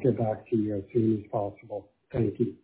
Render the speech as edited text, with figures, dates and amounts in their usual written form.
get back to you as soon as possible. Thank you.